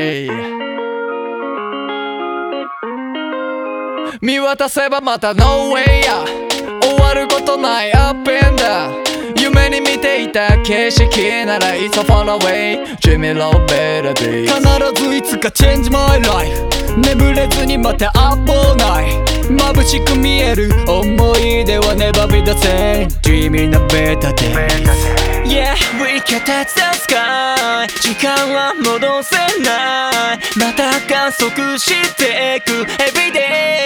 えい見渡せばまた No way や終わることない Up and down 夢に見ていた景色なら It's a far away Dream it all better days 必ずいつか Change my life 眠れずにまた Up all night 眩しく見える思い出は Never be the same Dreaming a better day Yeah, we can touch the sky 時間は戻せないまた加速していく Everyday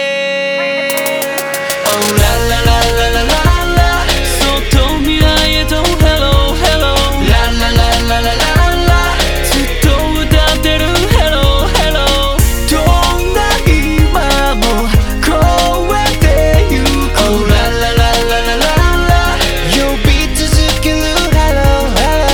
Oh la la la la la la la そっと未来へと Hello hello La la la la la la la ずっと歌ってる Hello hello どんな今も超えてゆく Oh la la la la la la la 呼び続ける Hello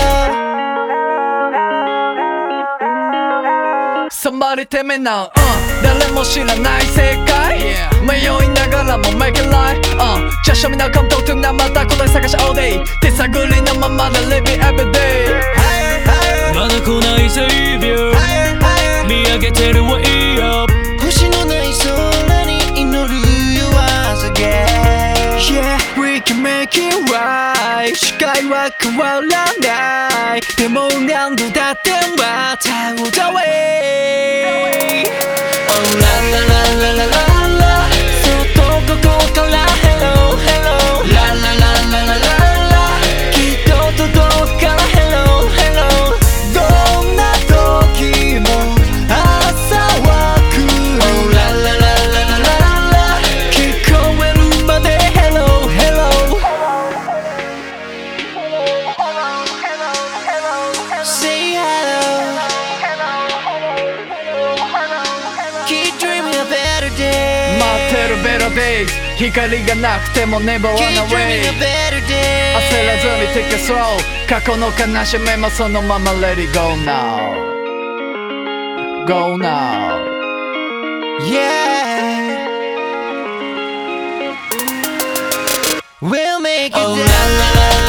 hello Somebody tell me now 誰も知らない世界迷いながらも make it right Just show me now come talk to me また答え探し all day 手探りのままで live it every day まだ来ない Savior 見上げてる way up 星のない空に祈る You once again Yeah we can make it right 視界は変わらないでも何度だってまた歌えOh la la la la la la la そっとここから Hello hello La la la la la la la きっと届くから Hello hello どんな時も朝は来る Oh la la la la la la la 聞こえるまで Hello hello Say hello Keep dreaming a better day 待ってる better days 光がなくても never run away 焦らずに take it slow 過去の悲しみもそのまま let it go now Go now Yeah We'll make it down